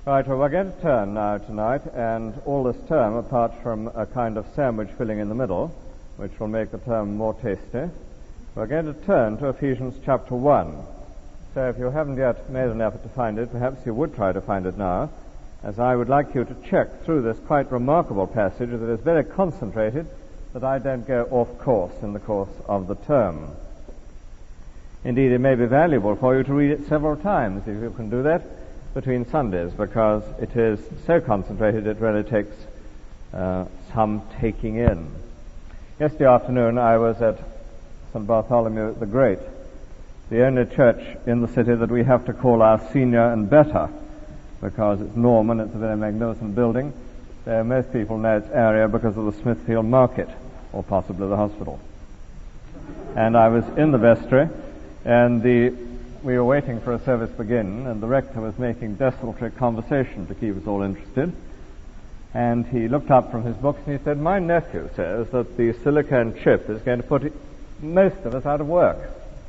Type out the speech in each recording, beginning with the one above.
Right, well, we're going to turn now tonight, and all this term, apart from a kind of sandwich filling in the middle, which will make the term more tasty, we're going to turn to Ephesians chapter 1. So if you haven't yet made an effort to find it, perhaps you would try to find it now, as I would like you to check through this quite remarkable passage that is very concentrated, that I don't go off course in the course of the term. Indeed, it may be valuable for you to read it several times, if you can do that, between Sundays, because it is so concentrated it really takes some taking in. Yesterday afternoon I was at St. Bartholomew the Great, the only church in the city that we have to call our senior and better, because it's Norman, it's a very magnificent building, so most people know its area because of the Smithfield Market, or possibly the hospital. And I was in the vestry, and we were waiting for a service to begin, and the rector was making desultory conversation to keep us all interested. And he looked up from his books and he said, "My nephew says that the silicone chip is going to put most of us out of work."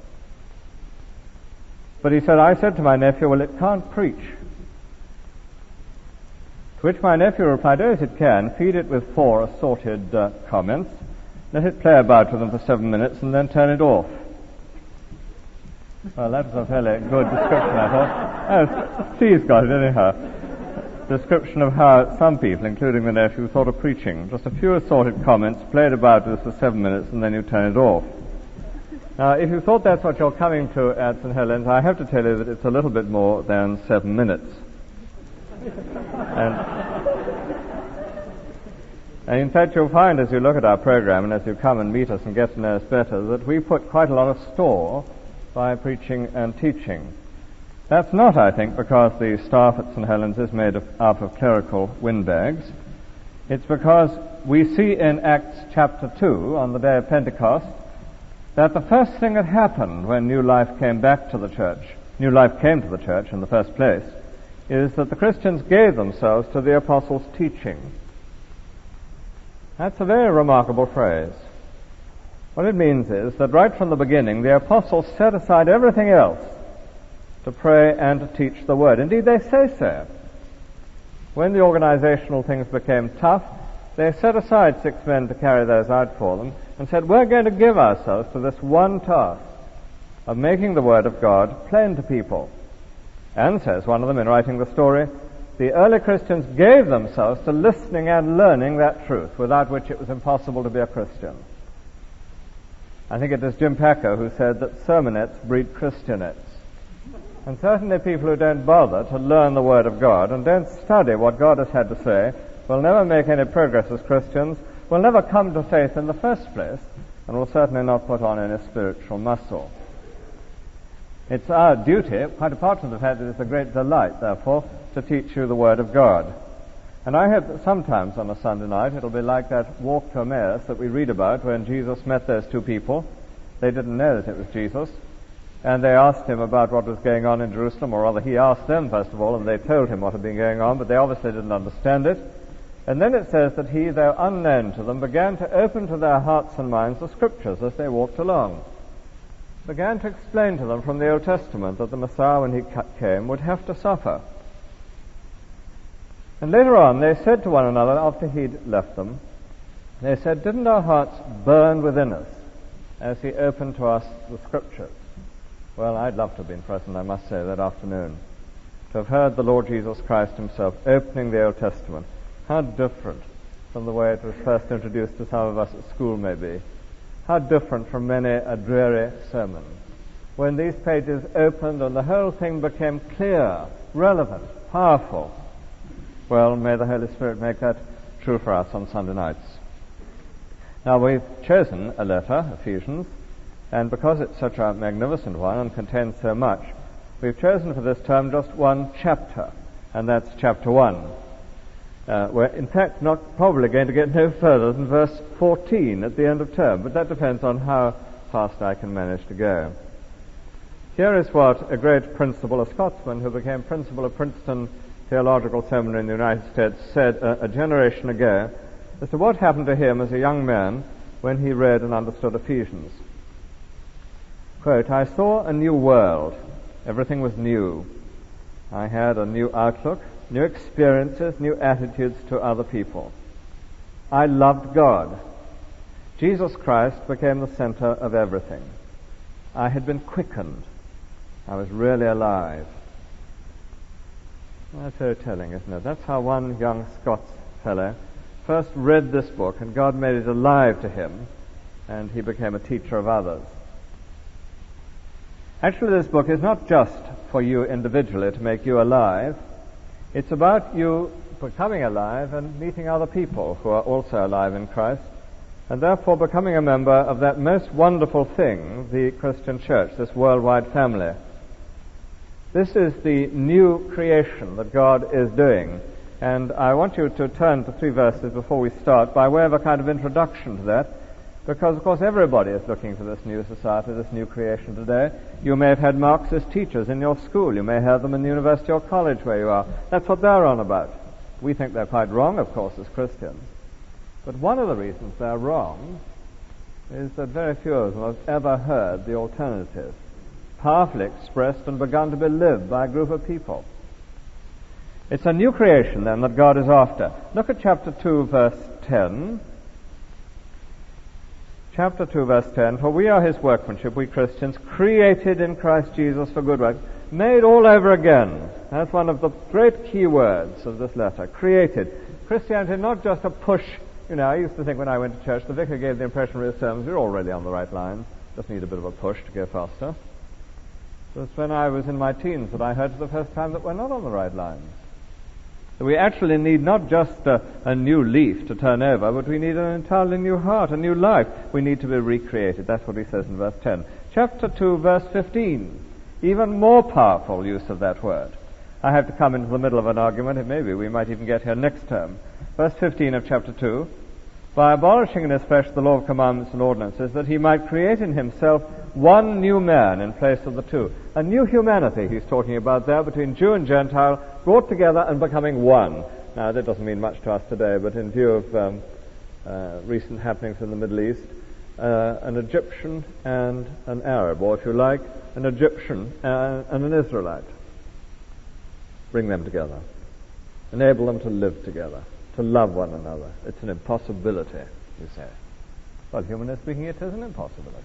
But he said, I said to my nephew, "Well, it can't preach." To which my nephew replied, "Oh, yes, it can. Feed it with 4 assorted comments. Let it play about with them for 7 minutes and then turn it off." Well, that was a fairly good description, I thought. Oh, Steve's got it anyhow. Description of how some people, including the nephew, thought of preaching. Just a few assorted comments, played about with for 7 minutes, and then you turn it off. Now, if you thought that's what you're coming to at St. Helens, I have to tell you that it's a little bit more than 7 minutes. And in fact, you'll find as you look at our program and as you come and meet us and get to know us better, that we put quite a lot of store by preaching and teaching. That's not, I think, because the staff at St. Helens is made up of clerical windbags. It's because we see in Acts chapter 2, on the day of Pentecost, that the first thing that happened when new life came back to the church, new life came to the church in the first place, is that the Christians gave themselves to the apostles' teaching. That's a very remarkable phrase. What it means is that right from the beginning, the apostles set aside everything else to pray and to teach the Word. Indeed, they say so. When the organizational things became tough, they set aside 6 men to carry those out for them and said, "We're going to give ourselves to this one task of making the Word of God plain to people." And, says one of them in writing the story, the early Christians gave themselves to listening and learning that truth, without which it was impossible to be a Christian. I think it is Jim Packer who said that sermonettes breed Christianettes. And certainly people who don't bother to learn the Word of God and don't study what God has had to say will never make any progress as Christians, will never come to faith in the first place, and will certainly not put on any spiritual muscle. It's our duty, quite apart from the fact that it's a great delight, therefore, to teach you the Word of God. And I hope that sometimes on a Sunday night it'll be like that walk to Emmaus that we read about when Jesus met those 2 people. They didn't know that it was Jesus. And they asked him about what was going on in Jerusalem, or rather he asked them first of all, and they told him what had been going on, but they obviously didn't understand it. And then it says that he, though unknown to them, began to open to their hearts and minds the Scriptures as they walked along. Began to explain to them from the Old Testament that the Messiah, when he came, would have to suffer. And later on, they said to one another, after he'd left them, they said, "Didn't our hearts burn within us as he opened to us the Scriptures?" Well, I'd love to have been present, I must say, that afternoon, to have heard the Lord Jesus Christ himself opening the Old Testament. How different from the way it was first introduced to some of us at school, maybe. How different from many a dreary sermon. When these pages opened and the whole thing became clear, relevant, powerful. Well, may the Holy Spirit make that true for us on Sunday nights. Now, we've chosen a letter, Ephesians, and because it's such a magnificent one and contains so much, we've chosen for this term just one chapter, and that's chapter 1. We're, in fact, not probably going to get no further than verse 14 at the end of term, but that depends on how fast I can manage to go. Here is what a great principal, a Scotsman who became principal of Princeton Theological Seminary in the United States, said a generation ago as to what happened to him as a young man when he read and understood Ephesians. Quote, "I saw a new world. Everything was new. I had a new outlook, new experiences, new attitudes to other people. I loved God. Jesus Christ became the center of everything. I had been quickened. I was really alive. That's so telling, isn't it? That's how one young Scots fellow first read this book, and God made it alive to him, and he became a teacher of others. Actually, this book is not just for you individually to make you alive. It's about you becoming alive and meeting other people who are also alive in Christ, and therefore becoming a member of that most wonderful thing, the Christian church, this worldwide family. This is the new creation that God is doing, and I want you to turn to 3 verses before we start by way of a kind of introduction to that, because of course everybody is looking for this new society, this new creation today. You may have had Marxist teachers in your school, you may have them in the university or college where you are. That's what they're on about. We think they're quite wrong, of course, as Christians. But one of the reasons they're wrong is that very few of them have ever heard the alternative, powerfully expressed and begun to be lived by a group of people. It's a new creation, then, that God is after. Look at chapter 2, verse 10. Chapter 2, verse 10. For we are his workmanship, we Christians, created in Christ Jesus for good works, made all over again. That's one of the great key words of this letter. Created. Christianity, not just a push. You know, I used to think when I went to church, the vicar gave the impression of his sermons, we're already on the right lines. Just need a bit of a push to go faster. It was when I was in my teens that I heard for the first time that we're not on the right lines. That we actually need not just a new leaf to turn over, but we need an entirely new heart, a new life. We need to be recreated. That's what he says in verse 10. Chapter 2, verse 15. Even more powerful use of that word. I have to come into the middle of an argument, and maybe we might even get here next term. Verse 15 of chapter 2. By abolishing in his flesh the law of commandments and ordinances, that he might create in himself one new man in place of the two. A new humanity he's talking about there, between Jew and Gentile, brought together and becoming one. Now, that doesn't mean much to us today, but in view of recent happenings in the Middle East, an Egyptian and an Arab, or if you like, an Egyptian and an Israelite. Bring them together. Enable them to live together, to love one another. It's an impossibility, you say. Well, humanly speaking, it is an impossibility.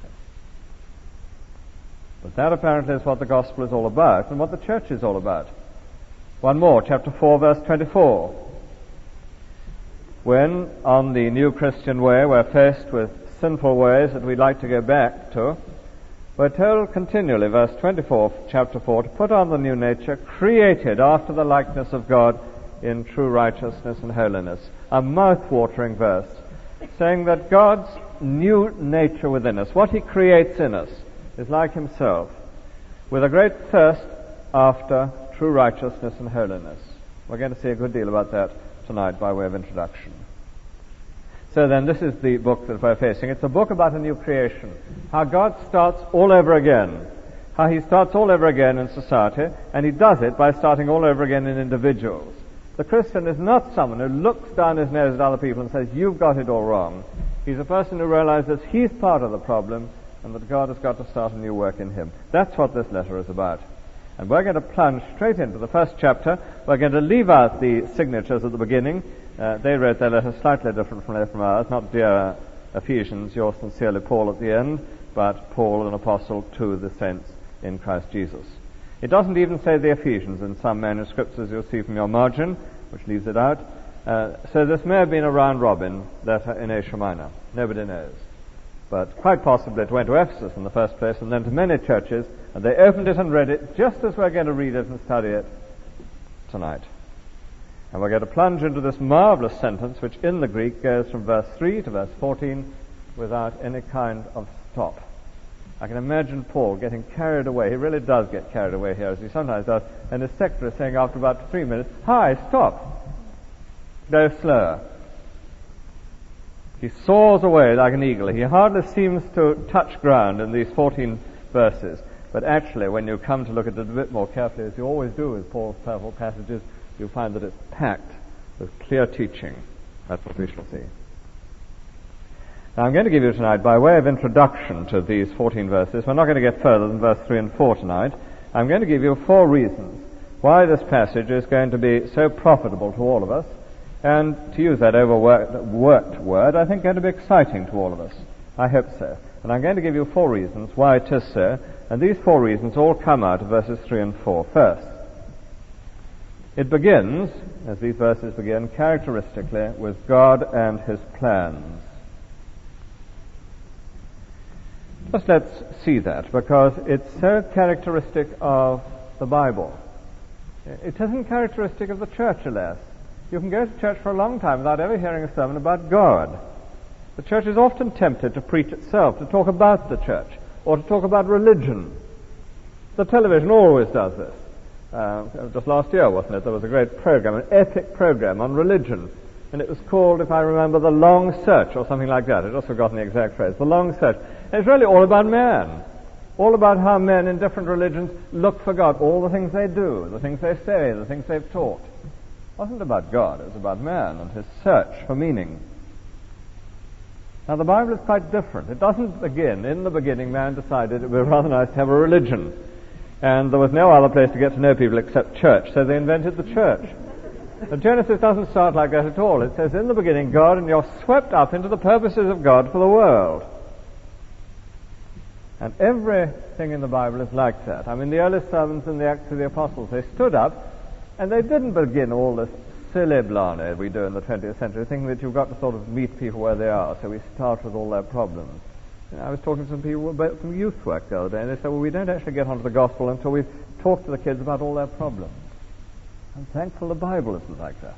But that apparently is what the gospel is all about and what the church is all about. One more, chapter 4, verse 24. When, on the new Christian way, we're faced with sinful ways that we'd like to go back to, we're told continually, verse 24, chapter 4, to put on the new nature, created after the likeness of God in true righteousness and holiness. A mouth-watering verse, saying that God's new nature within us, what he creates in us, is like himself, with a great thirst after true righteousness and holiness. We're going to see a good deal about that tonight by way of introduction. So then, this is the book that we're facing. It's a book about a new creation. How God starts all over again. How he starts all over again in society, and he does it by starting all over again in individuals. The Christian is not someone who looks down his nose at other people and says, you've got it all wrong. He's a person who realizes he's part of the problem, and that God has got to start a new work in him. That's what this letter is about. And we're going to plunge straight into the first chapter. We're going to leave out the signatures at the beginning. They wrote their letter slightly different from ours. Not dear Ephesians, yours sincerely Paul at the end, but Paul, an apostle to the saints in Christ Jesus. It doesn't even say the Ephesians in some manuscripts, as you'll see from your margin, which leaves it out. So this may have been a round-robin letter in Asia Minor. Nobody knows. But quite possibly it went to Ephesus in the first place, and then to many churches, and they opened it and read it just as we're going to read it and study it tonight. And we're going to plunge into this marvelous sentence, which in the Greek goes from verse 3 to verse 14 without any kind of stop. I can imagine Paul getting carried away. He really does get carried away here, as he sometimes does, and his secretary saying after about 3 minutes, "Hi, stop. Go slower." He soars away like an eagle. He hardly seems to touch ground in these 14 verses. But actually, when you come to look at it a bit more carefully, as you always do with Paul's powerful passages, you'll find that it's packed with clear teaching. That's what we shall see. Now, I'm going to give you tonight, by way of introduction to these 14 verses, we're not going to get further than verse 3 and 4 tonight. I'm going to give you 4 reasons why this passage is going to be so profitable to all of us, and to use that overworked word, I think going to be exciting to all of us. I hope so. And I'm going to give you 4 reasons why it is so, and these 4 reasons all come out of verses 3 and 4. First, it begins, as these verses begin, characteristically with God and His plans. Just let's see that, because it's so characteristic of the Bible. It isn't characteristic of the church, alas. You can go to church for a long time without ever hearing a sermon about God. The church is often tempted to preach itself, to talk about the church, or to talk about religion. The television always does this. Just last year, wasn't it? There was a great program, an epic program on religion, and it was called, if I remember, The Long Search, or something like that. I've just forgotten the exact phrase. The Long Search. And it's really all about man. All about how men in different religions look for God. All the things they do, the things they say, the things they've taught. It wasn't about God. It was about man and his search for meaning. Now, the Bible is quite different. It doesn't begin, in the beginning, man decided it would be rather nice to have a religion. And there was no other place to get to know people except church, so they invented the church. But Genesis doesn't start like that at all. It says, in the beginning, God, and you're swept up into the purposes of God for the world. And everything in the Bible is like that. I mean, the early sermons in the Acts of the Apostles, they stood up, and they didn't begin all this silly blarney we do in the 20th century, thinking that you've got to sort of meet people where they are, so we start with all their problems. You know, I was talking to some people about some youth work the other day, and they said, well, we don't actually get onto the gospel until we've talked to the kids about all their problems. I'm thankful the Bible isn't like that.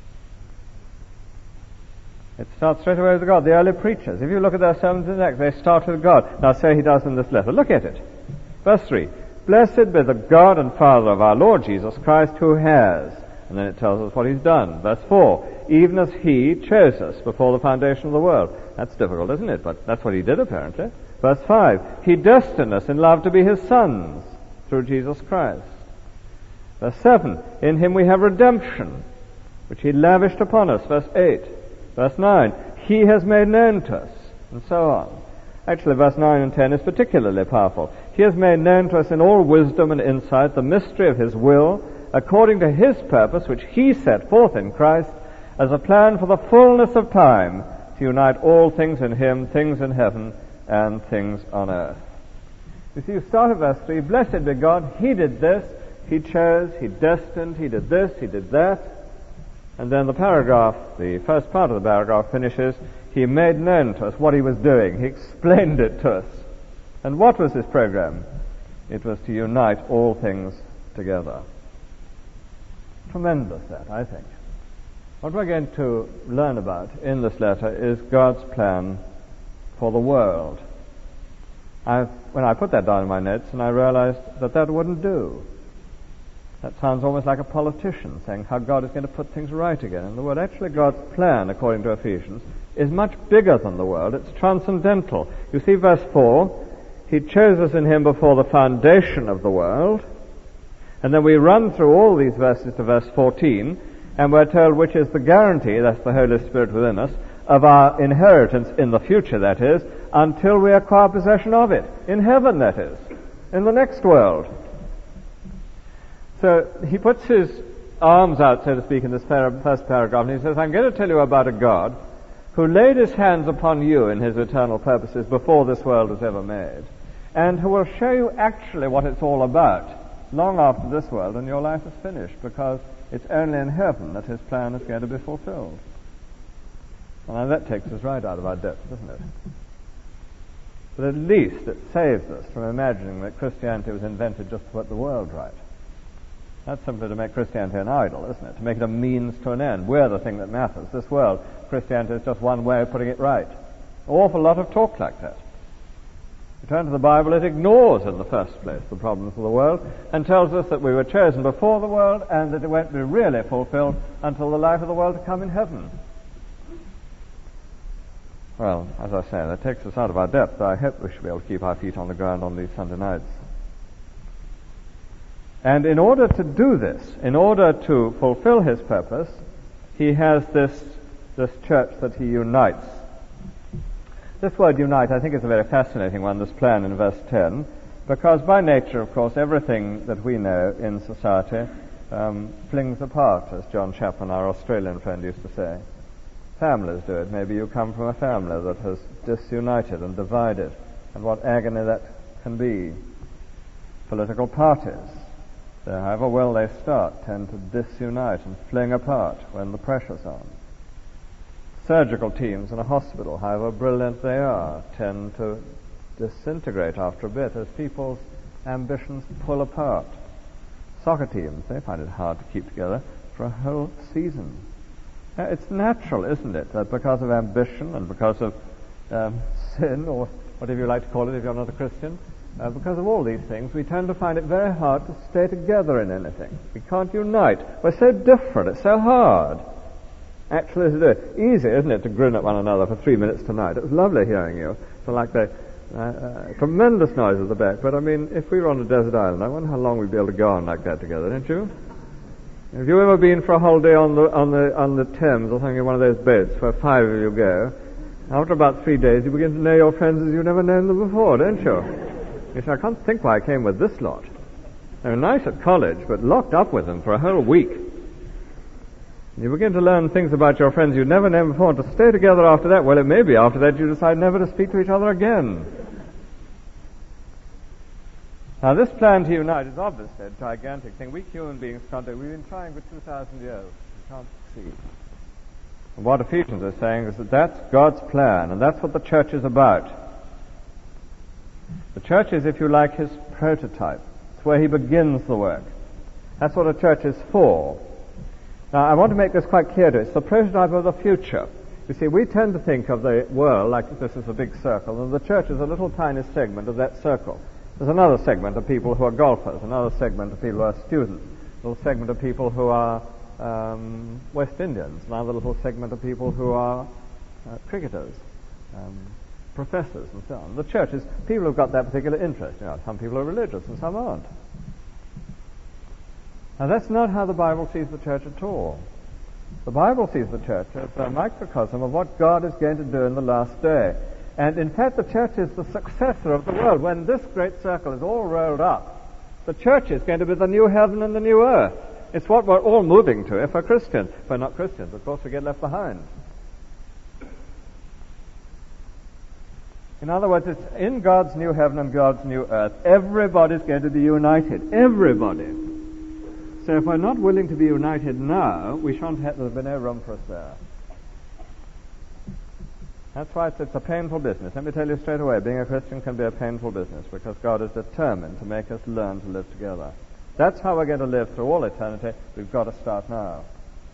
It starts straight away with God. The early preachers, if you look at their sermons in Acts, they start with God. Now, so he does in this letter. Look at it. Verse 3. Blessed be the God and Father of our Lord Jesus Christ, who has... And then it tells us what he's done. Verse 4. Even as he chose us before the foundation of the world. That's difficult, isn't it? But that's what he did, apparently. Verse 5. He destined us in love to be his sons through Jesus Christ. Verse 7. In him we have redemption, which he lavished upon us. Verse 8. Verse 9. He has made known to us. And so on. Actually, verse 9 and 10 is particularly powerful. He has made known to us in all wisdom and insight the mystery of his will, according to his purpose, which he set forth in Christ, as a plan for the fullness of time, to unite all things in him, things in heaven and things on earth. You see, you start at verse 3, blessed be God, he did this, he chose, he destined, he did this, he did that. And then the paragraph, the first part of the paragraph finishes, he made known to us what he was doing. He explained it to us. And what was his program? It was to unite all things together. Tremendous, that, I think. What we're going to learn about in this letter is God's plan for the world. When I put that down in my notes, and I realized that wouldn't do. That sounds almost like a politician saying how God is going to put things right again in the world. Actually, God's plan, according to Ephesians, is much bigger than the world. It's transcendental. You see verse 4, he chose us in him before the foundation of the world. And then we run through all these verses to verse 14, and we're told which is the guarantee, that's the Holy Spirit within us, of our inheritance in the future, that is, until we acquire possession of it. In heaven, that is. In the next world. So he puts his arms out, so to speak, in this first paragraph, and he says, I'm going to tell you about a God who laid his hands upon you in his eternal purposes before this world was ever made, and who will show you actually what it's all about long after this world and your life is finished, because it's only in heaven that his plan is going to be fulfilled. And that takes us right out of our depth, doesn't it? But at least it saves us from imagining that Christianity was invented just to put the world right. That's simply to make Christianity an idol, isn't it? To make it a means to an end. We're the thing that matters. This world, Christianity is just one way of putting it right. An awful lot of talk like that. You turn to the Bible, it ignores in the first place the problems of the world and tells us that we were chosen before the world and that it won't be really fulfilled until the life of the world to come in heaven. Well, as I say, that takes us out of our depth. I hope we should be able to keep our feet on the ground on these Sunday nights. And in order to do this, in order to fulfill his purpose, he has this church that he unites. This word unite, I think, is a very fascinating one, this plan in verse 10, because by nature, of course, everything that we know in society flings apart, as John Chapman, our Australian friend, used to say. Families do it. Maybe you come from a family that has disunited and divided, and what agony that can be. Political parties, however well they start, tend to disunite and fling apart when the pressure's on. Surgical teams in a hospital, however brilliant they are, tend to disintegrate after a bit as people's ambitions pull apart. Soccer teams, they find it hard to keep together for a whole season. It's natural, isn't it, that because of ambition and because of sin, or whatever you like to call it if you're not a Christian, because of all these things, we tend to find it very hard to stay together in anything. We can't unite. We're so different. It's so hard, actually, to do it. Easy, isn't it, to grin at one another for 3 minutes tonight? It was lovely hearing you. So like the tremendous noise at the back. But I mean, if we were on a desert island, I wonder how long we'd be able to go on like that together, don't you? Have you ever been for a whole day on the Thames or something in one of those boats where 5 of you go? After about 3 days, you begin to know your friends as you've never known them before, don't you? You say, I can't think why I came with this lot. They were nice at college, but locked up with them for a whole week. You begin to learn things about your friends you'd never known before, and to stay together after that, well, it may be after that you decide never to speak to each other again. Now, this plan to unite is obviously a gigantic thing. We human beings can't do it. We've been trying for 2,000 years. We can't succeed. And what Ephesians is saying is that that's God's plan, and that's what the church is about. The church is, if you like, his prototype. It's where he begins the work. That's what a church is for. Now, I want to make this quite clear to you. It's the prototype of the future. You see, we tend to think of the world like this is a big circle, and the church is a little tiny segment of that circle. There's another segment of people who are golfers, another segment of people who are students, a little segment of people who are West Indians, another little segment of people who are cricketers, professors, and so on. The church is people who've got that particular interest. You know, some people are religious and some aren't. Now, that's not how the Bible sees the church at all. The Bible sees the church as a microcosm of what God is going to do in the last day. And in fact, the church is the successor of the world. When this great circle is all rolled up, the church is going to be the new heaven and the new earth. It's what we're all moving to if we're Christians. If we're not Christians, of course, we get left behind. In other words, it's in God's new heaven and God's new earth. Everybody's going to be united. Everybody. So if we're not willing to be united now, there'll be no room for us there. That's why it's a painful business. Let me tell you straight away, being a Christian can be a painful business because God is determined to make us learn to live together. That's how we're going to live through all eternity. We've got to start now.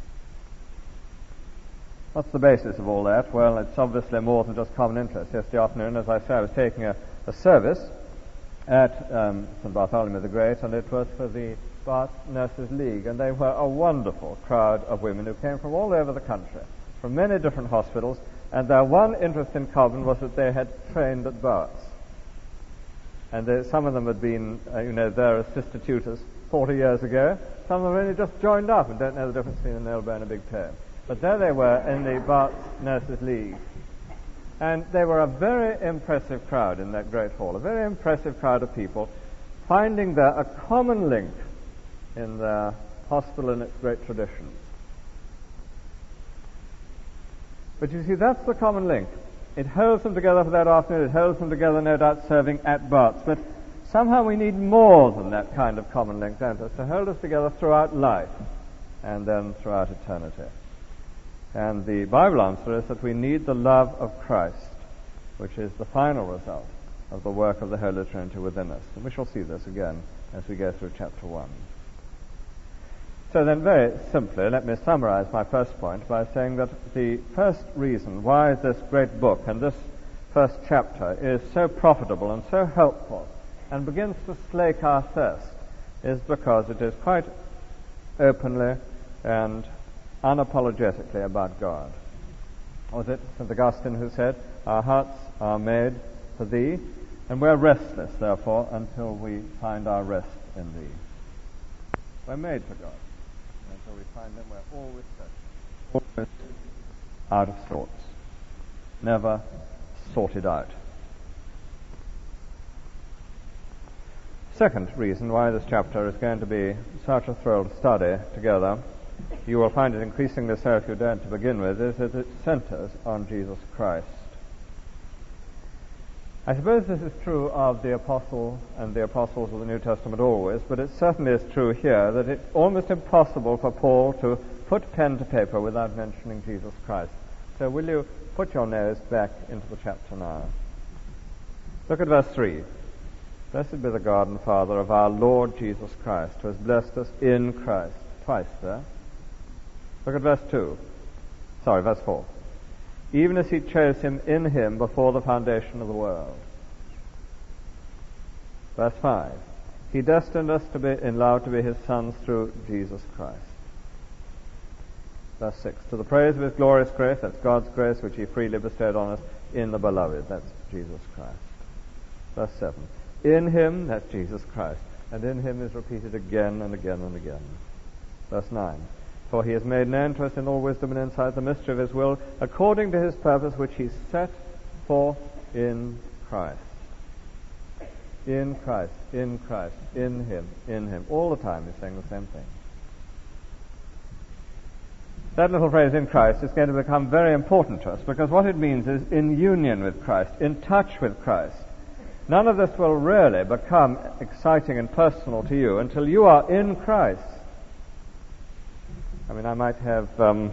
What's the basis of all that? Well, it's obviously more than just common interest. Yesterday afternoon, as I say, I was taking a service at St. Bartholomew the Great, and it was for the Bath Nurses League, and they were a wonderful crowd of women who came from all over the country, from many different hospitals, and their one interest in common was that they had trained at Barts. And some of them had been, there as sister tutors 40 years ago. Some of them only just joined up and don't know the difference between an elbow and a big toe. But there they were in the Barts Nurses League. And they were a very impressive crowd in that great hall, a very impressive crowd of people, finding there a common link in the hospital and its great traditions. But you see, that's the common link. It holds them together for that afternoon. It holds them together, no doubt, serving at Barts. But somehow we need more than that kind of common link, don't we, to hold us together throughout life and then throughout eternity. And the Bible answer is that we need the love of Christ, which is the final result of the work of the Holy Trinity within us. And we shall see this again as we go through chapter 1. So then, very simply, let me summarize my first point by saying that the first reason why this great book and this first chapter is so profitable and so helpful and begins to slake our thirst is because it is quite openly and unapologetically about God. Was it St. Augustine who said, "Our hearts are made for Thee, and we're restless, therefore, until we find our rest in Thee." We're made for God. Until we find Him, we're always searching, always out of sorts, never sorted out. Second reason why this chapter is going to be such a thrill to study together, you will find it increasingly so if you don't to begin with, is that it centers on Jesus Christ. I suppose this is true of the apostle and the apostles of the New Testament always, but it certainly is true here that it's almost impossible for Paul to put pen to paper without mentioning Jesus Christ. So will you put your nose back into the chapter now? Look at verse 3. Blessed be the God and Father of our Lord Jesus Christ, who has blessed us in Christ. Twice there. Look at verse 4. Even as he chose him in him before the foundation of the world. Verse 5. He destined us to be in love to be his sons through Jesus Christ. Verse 6. To the praise of his glorious grace, that's God's grace which he freely bestowed on us in the beloved, that's Jesus Christ. Verse 7. In him, that's Jesus Christ, and in him is repeated again and again and again. Verse 9. For he has made known to us in all wisdom and insight the mystery of his will, according to his purpose which he set forth in Christ. In Christ, in Christ, in him. All the time he's saying the same thing. That little phrase, in Christ, is going to become very important to us, because what it means is in union with Christ, in touch with Christ. None of this will really become exciting and personal to you until you are in Christ. I mean, I might have a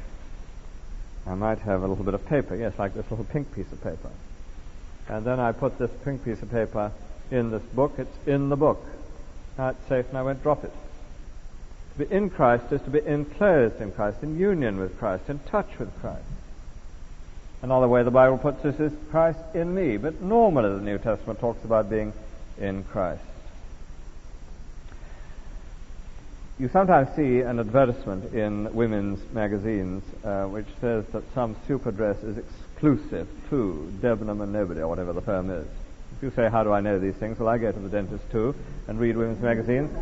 little bit of paper, yes, like this little pink piece of paper. And then I put this pink piece of paper in this book. It's in the book. Now it's safe and I won't drop it. To be in Christ is to be enclosed in Christ, in union with Christ, in touch with Christ. Another way the Bible puts this is Christ in me, but normally the New Testament talks about being in Christ. You sometimes see an advertisement in women's magazines which says that some super dress is exclusive to Debenham and Nobody, or whatever the firm is. If you say, how do I know these things? Well, I go to the dentist too and read women's magazines.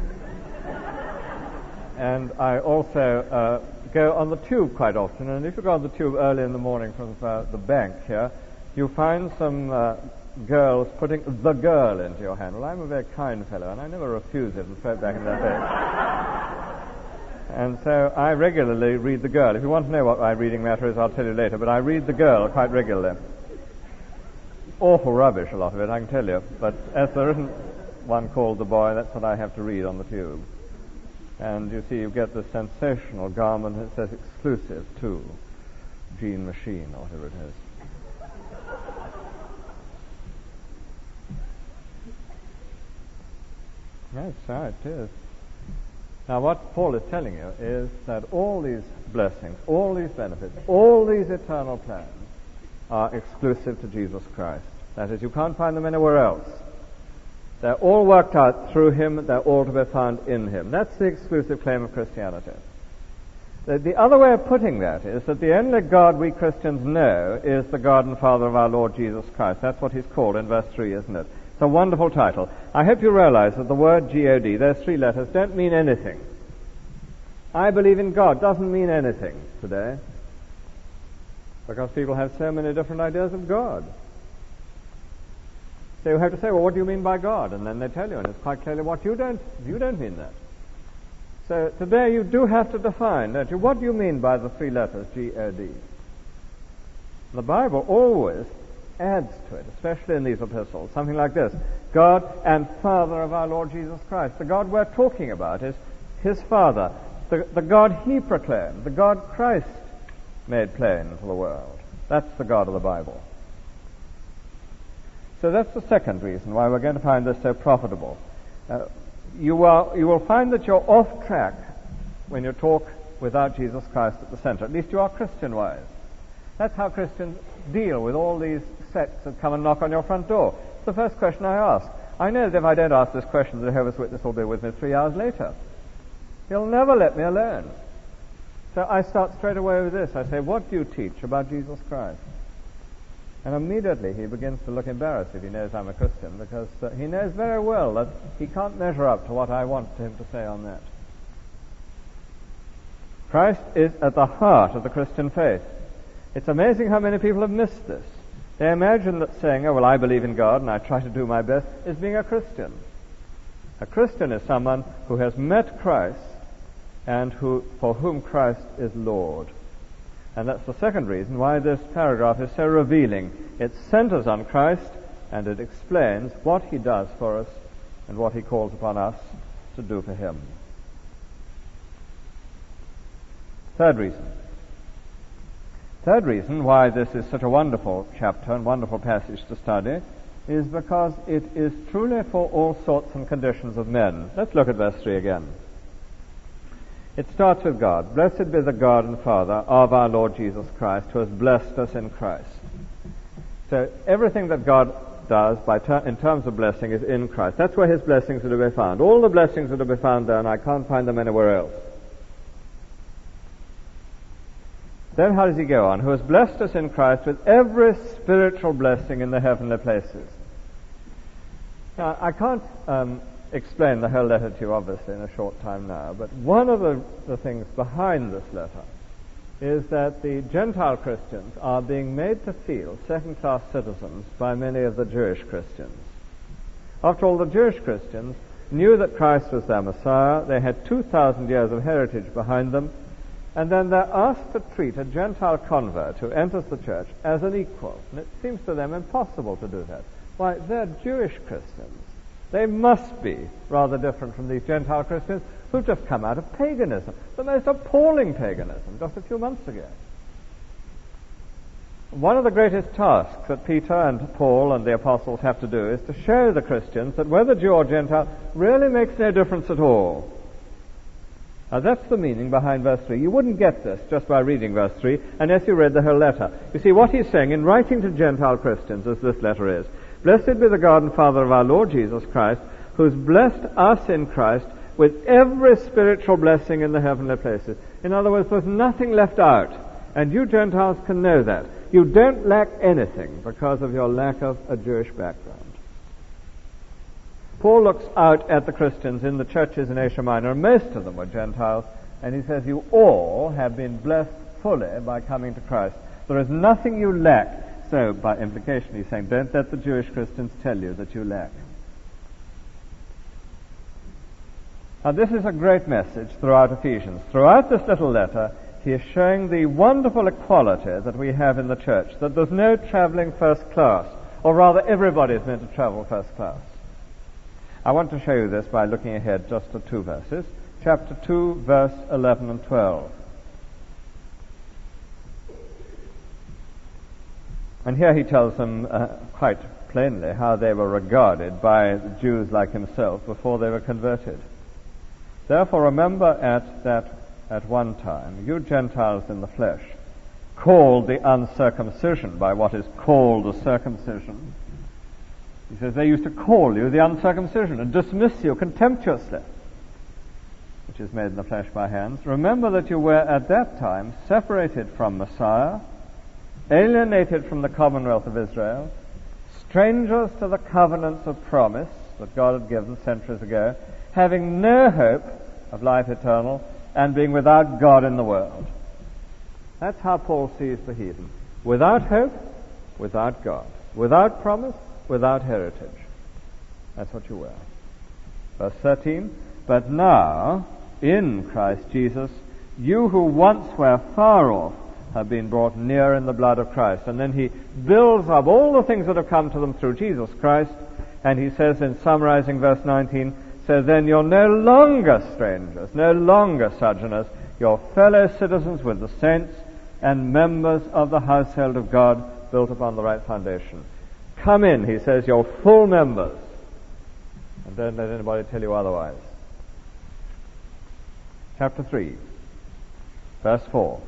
And I also go on the tube quite often, and if you go on the tube early in the morning from the bank here, you find some girls putting the girl into your hand. Well, I'm a very kind fellow, and I never refuse it and throw it back in their face. And so I regularly read the girl. If you want to know what my reading matter is, I'll tell you later, but I read the girl quite regularly. Awful rubbish, a lot of it, I can tell you. But as there isn't one called The Boy, that's what I have to read on the tube. And you see, you get this sensational garment that says exclusive to Jean Machine, or whatever it is. Yes, so it is. Now, what Paul is telling you is that all these blessings, all these benefits, all these eternal plans are exclusive to Jesus Christ. That is, you can't find them anywhere else. They're all worked out through him. They're all to be found in him. That's the exclusive claim of Christianity. The other way of putting that is that the only God we Christians know is the God and Father of our Lord Jesus Christ. That's what he's called in verse 3, isn't it? It's a wonderful title. I hope you realize that the word G-O-D, those three letters, don't mean anything. I believe in God doesn't mean anything today, because people have so many different ideas of God. So you have to say, well, what do you mean by God? And then they tell you, and it's quite clearly what you don't mean that. So today you do have to define, don't you? What do you mean by the three letters, G-O-D? The Bible always adds to it, especially in these epistles, something like this: God and Father of our Lord Jesus Christ. The God we're talking about is his Father, the God he proclaimed, the God Christ made plain to the world. That's the God of the Bible. So that's the second reason why we're going to find this so profitable. You will find that you're off track when you talk without Jesus Christ at the center. At least you are Christian-wise. That's how Christians deal with all these sects that come and knock on your front door. It's the first question I ask. I know that if I don't ask this question, the Jehovah's Witness will be with me 3 hours later. He'll never let me alone. So I start straight away with this. I say, what do you teach about Jesus Christ? And immediately he begins to look embarrassed if he knows I'm a Christian, because he knows very well that he can't measure up to what I want him to say on that. Christ is at the heart of the Christian faith. It's amazing how many people have missed this. They imagine that saying, oh, well, I believe in God and I try to do my best, is being a Christian. A Christian is someone who has met Christ and for whom Christ is Lord. And that's the second reason why this paragraph is so revealing. It centers on Christ and it explains what he does for us and what he calls upon us to do for him. Third reason why this is such a wonderful chapter and wonderful passage to study is because it is truly for all sorts and conditions of men. Let's look at verse 3 again. It starts with God. Blessed be the God and Father of our Lord Jesus Christ, who has blessed us in Christ. So everything that God does in terms of blessing is in Christ. That's where his blessings are to be found. All the blessings are to be found there, and I can't find them anywhere else. Then how does he go on? Who has blessed us in Christ with every spiritual blessing in the heavenly places. Now, I can't explain the whole letter to you, obviously, in a short time now, but one of the things behind this letter is that the Gentile Christians are being made to feel second-class citizens by many of the Jewish Christians. After all, the Jewish Christians knew that Christ was their Messiah. They had 2,000 years of heritage behind them, and then they're asked to treat a Gentile convert who enters the church as an equal. And it seems to them impossible to do that. Why, they're Jewish Christians. They must be rather different from these Gentile Christians who've just come out of paganism, the most appalling paganism, just a few months ago. One of the greatest tasks that Peter and Paul and the apostles have to do is to show the Christians that whether Jew or Gentile really makes no difference at all. Now that's the meaning behind verse 3. You wouldn't get this just by reading verse 3 unless you read the whole letter. You see, what he's saying in writing to Gentile Christians, as this letter is, blessed be the God and Father of our Lord Jesus Christ, who's blessed us in Christ with every spiritual blessing in the heavenly places. In other words, there's nothing left out. And you Gentiles can know that. You don't lack anything because of your lack of a Jewish background. Paul looks out at the Christians in the churches in Asia Minor, and most of them were Gentiles, and he says, you all have been blessed fully by coming to Christ. There is nothing you lack. So, by implication, he's saying, don't let the Jewish Christians tell you that you lack. Now, this is a great message throughout Ephesians. Throughout this little letter, he is showing the wonderful equality that we have in the church, that there's no traveling first class, or rather everybody is meant to travel first class. I want to show you this by looking ahead just to 2 verses. Chapter 2, verse 11 and 12. And here he tells them quite plainly how they were regarded by the Jews like himself before they were converted. Therefore remember at one time, you Gentiles in the flesh, called the uncircumcision by what is called the circumcision. He says they used to call you the uncircumcision and dismiss you contemptuously, which is made in the flesh by hands. Remember that you were at that time separated from Messiah, alienated from the commonwealth of Israel, strangers to the covenants of promise that God had given centuries ago, having no hope of life eternal, and being without God in the world. That's how Paul sees the heathen. Without hope, without God. Without promise, without heritage. That's what you were. Verse 13, but now, in Christ Jesus, you who once were far off have been brought near in the blood of Christ. And then he builds up all the things that have come to them through Jesus Christ, and he says in summarizing verse 19, so then you're no longer strangers, no longer sojourners, you're fellow citizens with the saints and members of the household of God, built upon the right foundation. Come in, he says, you're full members. And don't let anybody tell you otherwise. Chapter 3, verse 4.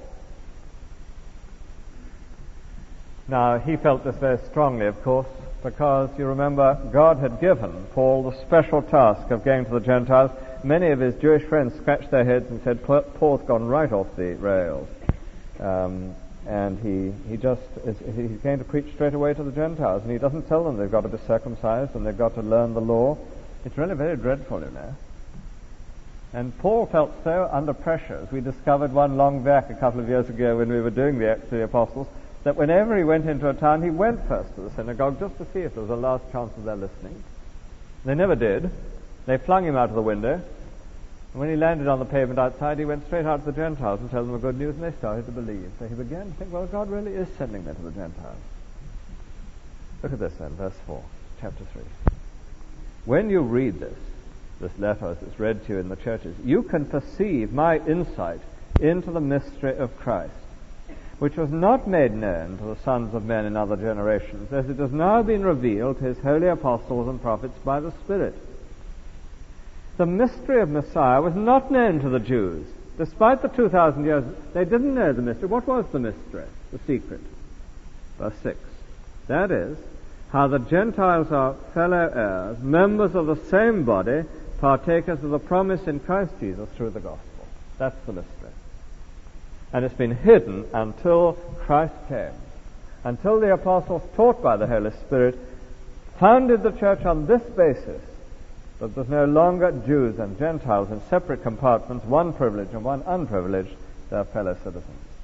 Now, he felt this very strongly, of course, because you remember God had given Paul the special task of going to the Gentiles. Many of his Jewish friends scratched their heads and said, Paul's gone right off the rails. And he's going to preach straight away to the Gentiles, and he doesn't tell them they've got to be circumcised and they've got to learn the law. It's really very dreadful, you know. And Paul felt so under pressure, as we discovered one long back a couple of years ago when we were doing the Acts of the Apostles, that whenever he went into a town, he went first to the synagogue just to see if there was a last chance of their listening. They never did. They flung him out of the window, and when he landed on the pavement outside, he went straight out to the Gentiles and told them the good news, and they started to believe. So he began to think, well, God really is sending me to the Gentiles. Look at this then, verse 4, chapter 3. When you read this letter as it's read to you in the churches, you can perceive my insight into the mystery of Christ, which was not made known to the sons of men in other generations, as it has now been revealed to his holy apostles and prophets by the Spirit. The mystery of Messiah was not known to the Jews. Despite the 2,000 years, they didn't know the mystery. What was the mystery? The secret. Verse 6. That is, how the Gentiles are fellow heirs, members of the same body, partakers of the promise in Christ Jesus through the gospel. That's the mystery. And it's been hidden until Christ came. Until the apostles, taught by the Holy Spirit, founded the church on this basis, that there's no longer Jews and Gentiles in separate compartments, one privileged and one unprivileged, they're fellow citizens.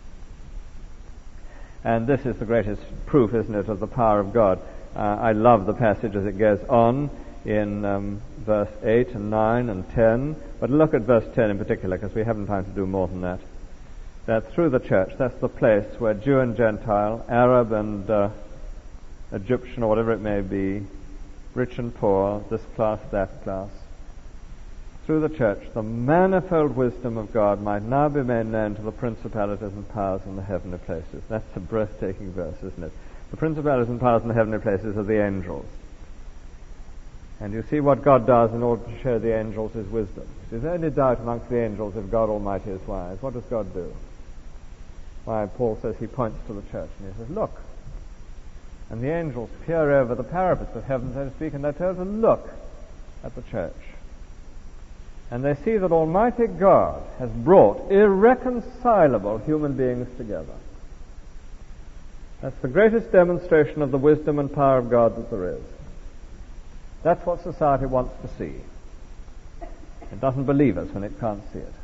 And this is the greatest proof, isn't it, of the power of God. I love the passage as it goes on in verse 8 and 9 and 10. But look at verse 10 in particular, because we haven't time to do more than that. That through the church, that's the place where Jew and Gentile, Arab and Egyptian or whatever it may be, rich and poor, this class, that class, through the church, the manifold wisdom of God might now be made known to the principalities and powers in the heavenly places. That's a breathtaking verse, isn't it? The principalities and powers in the heavenly places are the angels. And you see what God does in order to show the angels his wisdom. There's only doubt amongst the angels if God Almighty is wise. What does God do? Why, Paul says he points to the church and he says, look. And the angels peer over the parapets of heaven, so to speak, and they're told to look at the church. And they see that Almighty God has brought irreconcilable human beings together. That's the greatest demonstration of the wisdom and power of God that there is. That's what society wants to see. It doesn't believe us when it can't see it.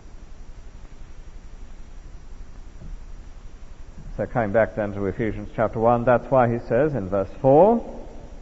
So coming back then to Ephesians chapter 1, that's why he says in verse 4,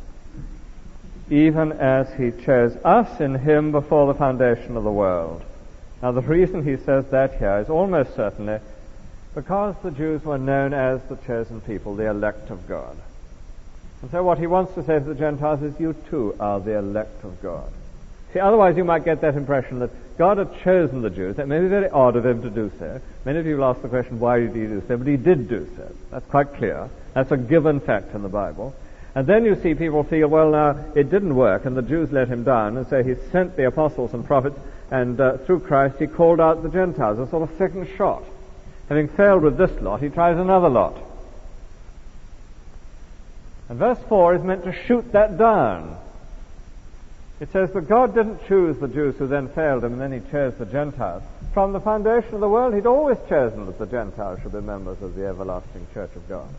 even as he chose us in him before the foundation of the world. Now the reason he says that here is almost certainly because the Jews were known as the chosen people, the elect of God. And so what he wants to say to the Gentiles is, you too are the elect of God. See, otherwise you might get that impression that God had chosen the Jews. That may be very odd of him to do so. Many people ask the question, why did he do so? But he did do so. That's quite clear. That's a given fact in the Bible. And then you see people feel, well, now, it didn't work, and the Jews let him down, and so he sent the apostles and prophets, and through Christ he called out the Gentiles, a sort of second shot. Having failed with this lot, he tries another lot. And verse 4 is meant to shoot that down. It says that God didn't choose the Jews who then failed him, and then he chose the Gentiles. From the foundation of the world, he'd always chosen that the Gentiles should be members of the everlasting church of God.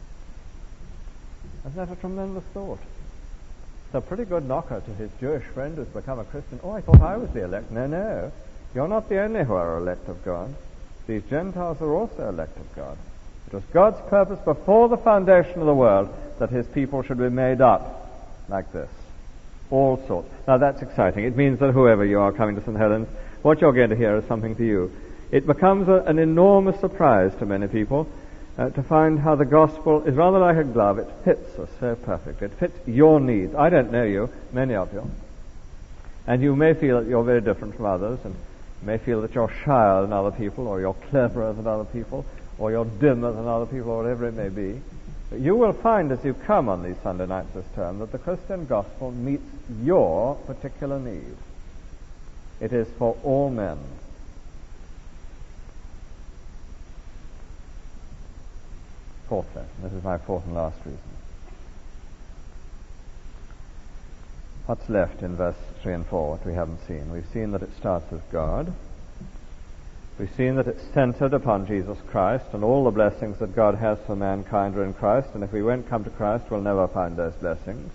Isn't that a tremendous thought? It's a pretty good knocker to his Jewish friend who's become a Christian. Oh, I thought I was the elect. No. You're not the only who are elect of God. These Gentiles are also elect of God. It was God's purpose before the foundation of the world that his people should be made up like this. All sorts. Now that's exciting. It means that whoever you are coming to St. Helens, what you're going to hear is something to you. It becomes an enormous surprise to many people to find how the gospel is rather like a glove. It fits us so perfectly. It fits your needs. I don't know you, many of you. And you may feel that you're very different from others, and you may feel that you're shyer than other people, or you're cleverer than other people, or you're dimmer than other people, or whatever it may be. But you will find as you come on these Sunday nights this term that the Christian gospel meets your particular need. It is for all men. Fourthly, this is my fourth and last reason. What's left in verse 3 and 4, what we haven't seen? We've seen that it starts with God. We've seen that it's centered upon Jesus Christ, and all the blessings that God has for mankind are in Christ, and if we won't come to Christ, we'll never find those blessings.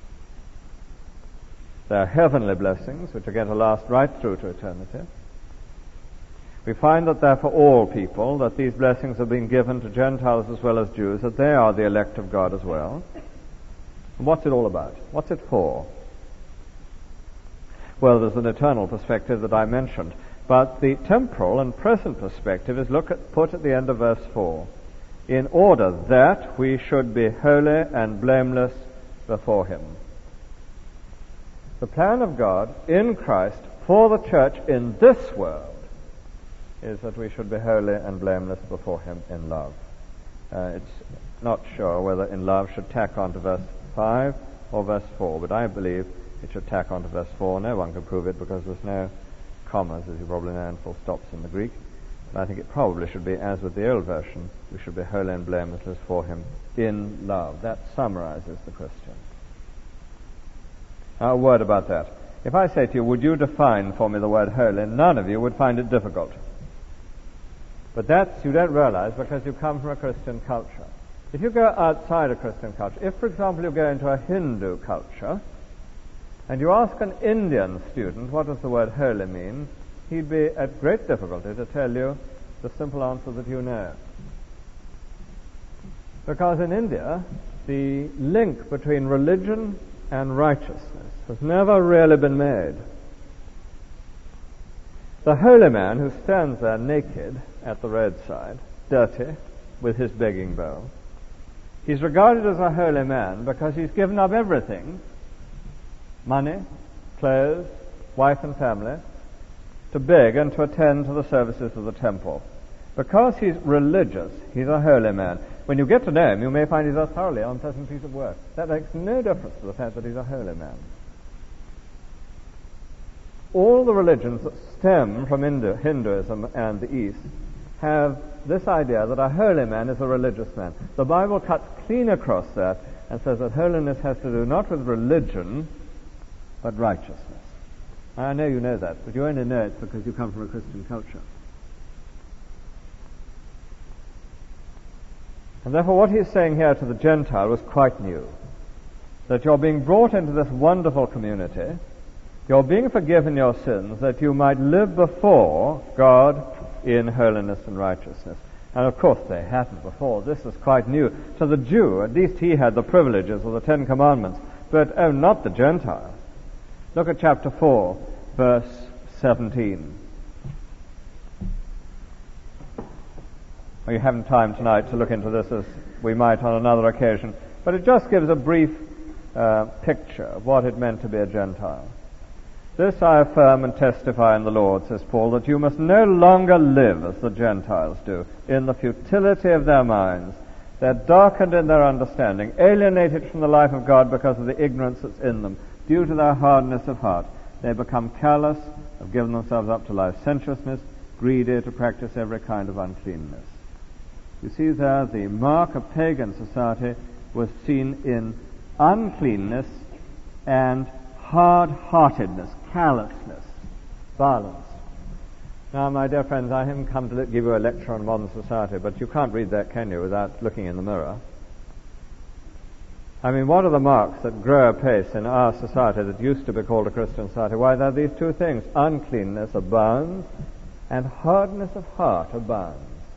They're heavenly blessings, which are going to last right through to eternity. We find that they're for all people, that these blessings have been given to Gentiles as well as Jews, that they are the elect of God as well. And what's it all about? What's it for? Well, there's an eternal perspective that I mentioned, but the temporal and present perspective is put at the end of verse 4. In order that we should be holy and blameless before Him. The plan of God in Christ for the church in this world is that we should be holy and blameless before Him in love. It's not sure whether in love should tack on to verse 5 or verse 4, but I believe it should tack on to verse 4. No one can prove it because there's no commas, as you probably know, and full stops in the Greek. But I think it probably should be, as with the old version, we should be holy and blameless before Him in love. That summarizes the Christian. Now, a word about that. If I say to you, would you define for me the word holy, none of you would find it difficult. But that's, you don't realize, because you come from a Christian culture. If you go outside a Christian culture, if, for example, you go into a Hindu culture, and you ask an Indian student, what does the word holy mean? He'd be at great difficulty to tell you the simple answer that you know. Because in India, the link between religion and righteousness has never really been made. The holy man who stands there naked at the roadside, dirty, with his begging bowl, he's regarded as a holy man because he's given up everything, money, clothes, wife and family, to beg and to attend to the services of the temple. Because he's religious, he's a holy man. When you get to know him, you may find he's a thoroughly unpleasant piece of work. That makes no difference to the fact that he's a holy man. All the religions that stem from Hinduism and the East have this idea that a holy man is a religious man. The Bible cuts clean across that and says that holiness has to do not with religion, but righteousness. I know you know that, but you only know it because you come from a Christian culture. And therefore what he's saying here to the Gentile was quite new. That you're being brought into this wonderful community, you're being forgiven your sins, that you might live before God in holiness and righteousness. And of course they hadn't before. This is quite new. To the Jew, at least he had the privileges of the Ten Commandments, but not the Gentile. Look at chapter 4, verse 17. We haven't time tonight to look into this as we might on another occasion, but it just gives a brief picture of what it meant to be a Gentile. This I affirm and testify in the Lord, says Paul, that you must no longer live as the Gentiles do, in the futility of their minds. They're darkened in their understanding, alienated from the life of God because of the ignorance that's in them. Due to their hardness of heart, they become callous, have given themselves up to licentiousness, greedy, to practice every kind of uncleanness. You see there, the mark of pagan society was seen in uncleanness and hard-heartedness, callousness, violence. Now, my dear friends, I haven't come to give you a lecture on modern society, but you can't read that, can you, without looking in the mirror? I mean, what are the marks that grow apace in our society that used to be called a Christian society? Why, there are these two things. Uncleanness abounds, and hardness of heart abounds.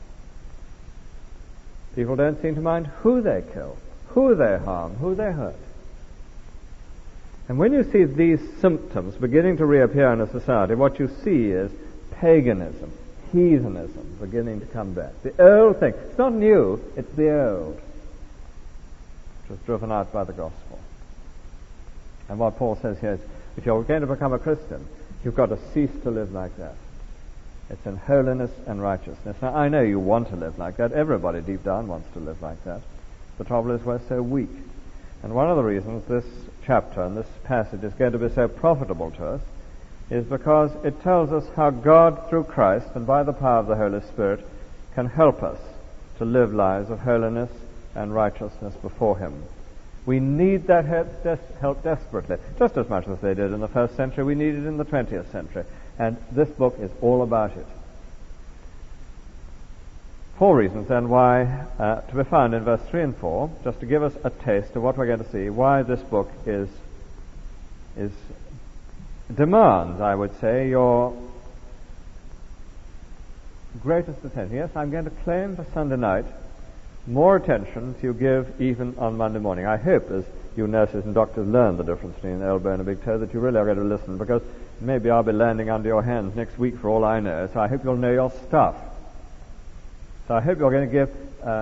People don't seem to mind who they kill, who they harm, who they hurt. And when you see these symptoms beginning to reappear in a society, what you see is paganism, heathenism beginning to come back. The old thing. It's not new, it's the old, which was driven out by the gospel. And what Paul says here is, if you're going to become a Christian, you've got to cease to live like that. It's in holiness and righteousness. Now, I know you want to live like that. Everybody deep down wants to live like that. The trouble is we're so weak. And one of the reasons this chapter and this passage is going to be so profitable to us is because it tells us how God, through Christ and by the power of the Holy Spirit, can help us to live lives of holiness and righteousness before Him. We need that help desperately, just as much as they did in the first century. We need it in the 20th century. And this book is all about it. 4 reasons then why, to be found in verse 3 and 4, just to give us a taste of what we're going to see, why this book demands, I would say, your greatest attention. Yes, I'm going to claim for Sunday night more attention than you give even on Monday morning. I hope, as you nurses and doctors learn the difference between an elbow and a big toe, that you really are going to listen, because maybe I'll be landing under your hands next week for all I know, so I hope you'll know your stuff. So I hope you're going to give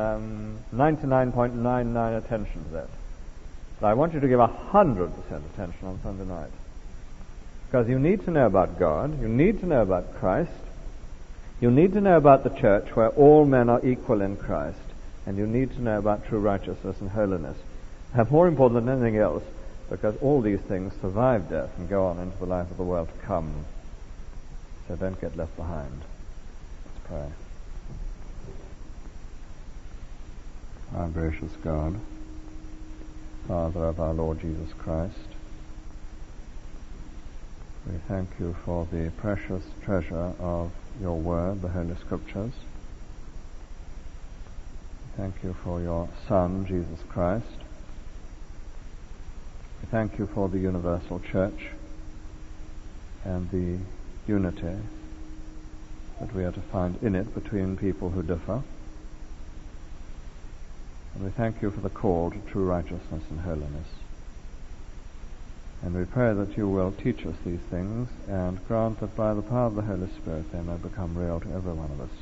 99.99 attention to that. But I want you to give 100% attention on Sunday night. Because you need to know about God, you need to know about Christ, you need to know about the church where all men are equal in Christ, and you need to know about true righteousness and holiness. And more important than anything else, because all these things survive death and go on into the life of the world to come. So don't get left behind. Let's pray. Our gracious God, Father of our Lord Jesus Christ, we thank you for the precious treasure of your word, the Holy Scriptures. We thank you for your Son, Jesus Christ. We thank you for the universal church and the unity that we are to find in it between people who differ. And we thank you for the call to true righteousness and holiness. And we pray that you will teach us these things and grant that by the power of the Holy Spirit they may become real to every one of us.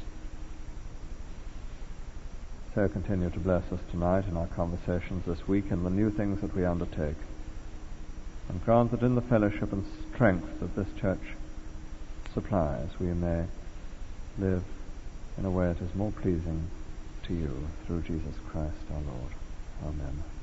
So continue to bless us tonight in our conversations this week and the new things that we undertake. And grant that in the fellowship and strength that this church supplies we may live in a way that is more pleasing to you through Jesus Christ our Lord. Amen.